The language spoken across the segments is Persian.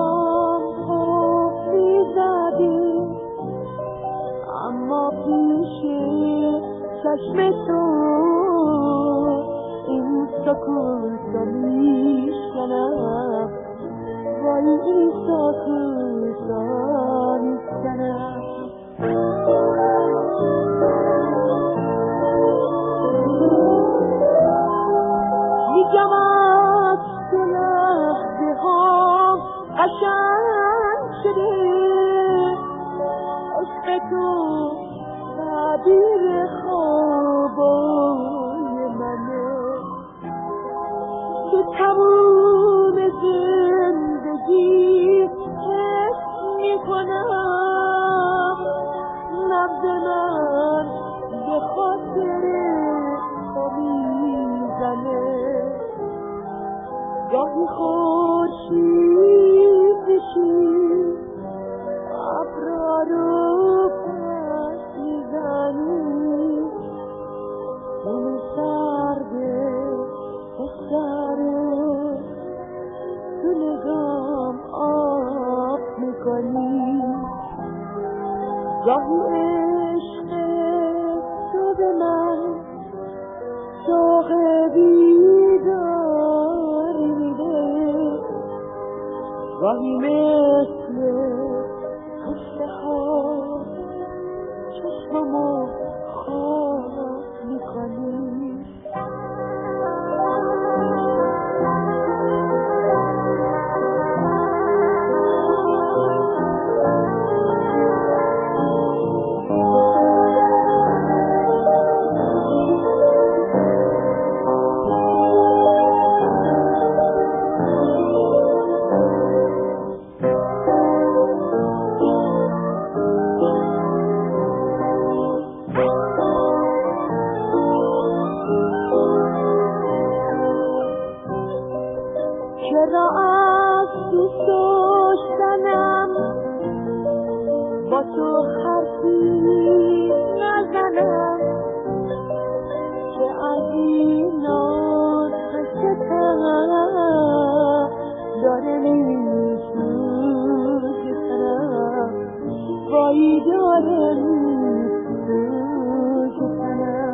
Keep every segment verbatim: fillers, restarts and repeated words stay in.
لبام قفلی زدی، اما پیش چشم تو این سکوت رو میشکنم، وای این سکوت رو میشکنم. میگم از تو لحظه ها قشنگ شده، عشق تو تعبیر خوابای منه، که تموم زندگی حس میکنم نبض من به خاطر تو میزنه. گاهی خورشید بشی ابرا رو پس میزنی، اون سرده سرو تو نگام آب میکنی. گاهی عشق تو به من شوق بیداری میده، گاهی مثل قصه ها چشممو خواب میکنی. چرا از دوست داشتنم با تو حرفی نزنم، که از این آتش تنم داره میسوزه تنم، وای داره میسوزه تنم.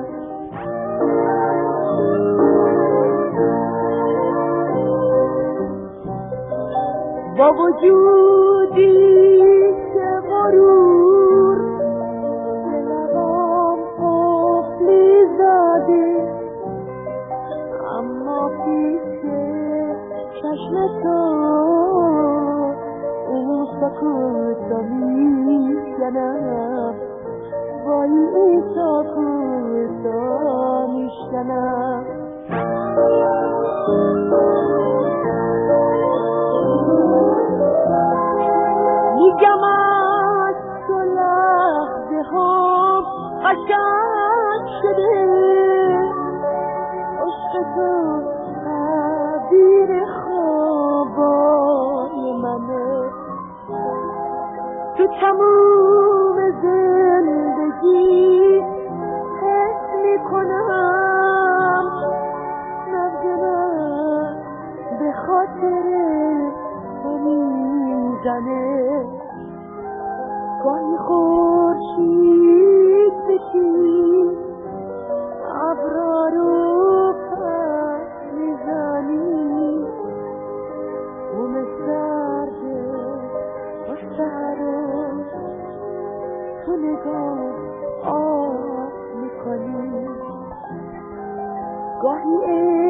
با وجودی که غرور به لبام قفلی زدی، اما پیش چشم تو این سکوت رو میشکنم، وای این سکوت رو میشکنم. میگم از تو لحظه ها قشنگ شده، عشق تو تعبیر خوابای منه، تو تموم زندگی حس میکنم نبض من به خاطر تو میزنه. گاهی خورشید بشی ابرا رو پس میزنی، بوم سرده و سرو تو نگاه آب میکنی. گاهی